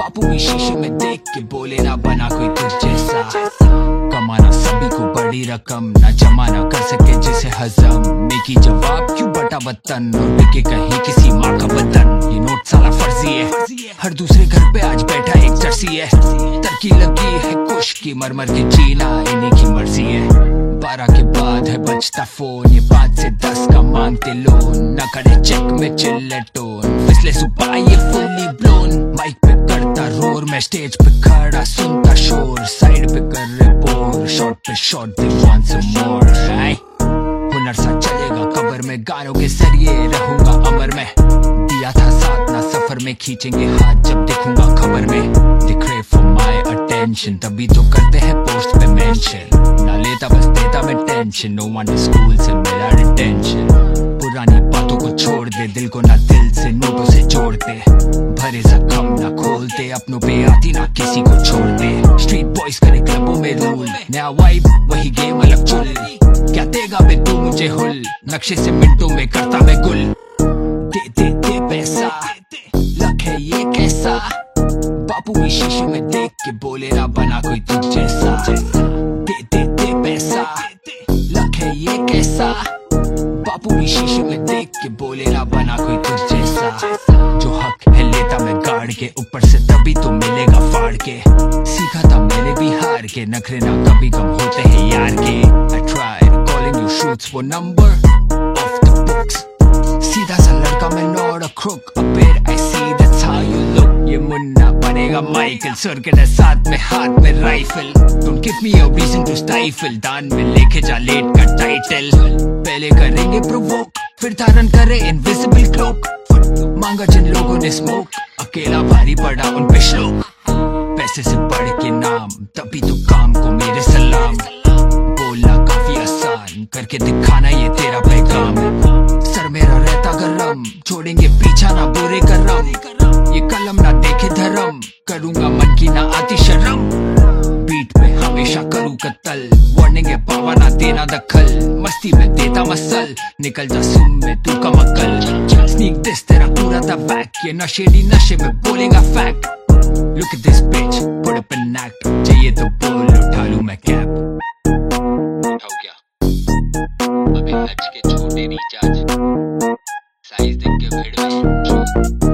बापू भी शीशे में देख के बोले ना बना कोई तुझ जैसा। कमाना सभी को बड़ी रकम, ना जमाना कर सके जिसे हजम। नेकी जवाब क्यों बटा वतन और बिके कहीं किसी माँ का बदन। ये नोट साला फर्जी है, हर दूसरे घर पे आज बैठा एक जर्सी है। तरक्की लगी है कुश की, मर मर के जीना इन्हीं की मर्जी है। 12 के बाद है बजता फोन, ये 5 से 10 का मांगते लोन। न करे चेक में चिल्ले टोन, फिसले सुपा ये फुल्ली ब्लोन। माइक पे करता रोर, मैं स्टेज पे खड़ा सुनता शोर। साइड पे कर रहे बोर, शॉट पे shot they want some more. हुनर सा चलेगा कबर में, गानों के जरिए रहूंगा अमर में। दिया था साथ ना सफर में, खींचेंगे हाथ जब देखूंगा खबर में। They crave for my attention, तभी तो करते हैं पोस्ट पे मेंशन। ना लेता बस देता मैं टेंशन, no one स्कूल से मेरा डिटेंशन। पुरानी बातों को छोड़ दे, दिल को ना दिल से नोटों से जोड़ते। भरे जख्म ना खोलते, अपनों पे आती ना किसी को छोड़ते। स्ट्रीट बॉयज करे क्लबों में रूल, नया वाइब वही गेम अलग चुल। क्या देगा बे तू मुझे हुल, नक्शे से मिनटों में करता मैं गुल। दे दे दे पैसा, लक है ये कैसा। बापू भी शीशे में देख के बोले ना बना कोई तुझ जैसा। दे दे दे पैसा, लक है ये कैसा। बापू भी शीशे में देख के बोले ना बना कोई तुझ जैसा। जो हक है लेता मैं गाड़ के, ऊपर से तभी तो मिलेगा फाड़ के। सीखा था मैंने भी हार के, नखरे ना कभी कम होते हैं यार के। I tried calling you shoots for number off the books। सीधा सा लड़का मैं not a crook, a bit I see that's how you look। ये मुन्ना बनेगा माइकल, सर के साथ में हाथ में rifle. Don't give me a reason to stifle, दान में लेके जा लेट का टाइटल। पहले करेंगे प्रोवोक, फिर धारण करे इनविजिबल क्लोक। मांगा जिन लोगों ने स्मोक, अकेला भारी पड़ा उन पे श्लोक। पैसे से बढ़ के नाम, तभी तो काम को मेरे सलाम। बोलना काफी आसान, करके दिखाना ये तेरा पैगाम। सर मेरा रहता गरम, छोड़ेंगे पीछा ना बुरे करम। ये कलम ना देखे धर्म, करूंगा मन की ना आती शर्म। बीट पे हमेशा करूँ कत्ल, वार्निंग है पावा ना देना दखल। मस्ती में देता मसल, निकल जा सुम में तू का मक्कल। स्नीक दिस तेरा पूरा था वैक, ये नशेड़ी नशे में बोलेगा fact. Look at this bitch, put up an act, चाहिए तो बोल उठा लूं मैं कैप। उठाओ क्या अबे हज के छोटे रिचार्ज, साइज देख के भिड़ में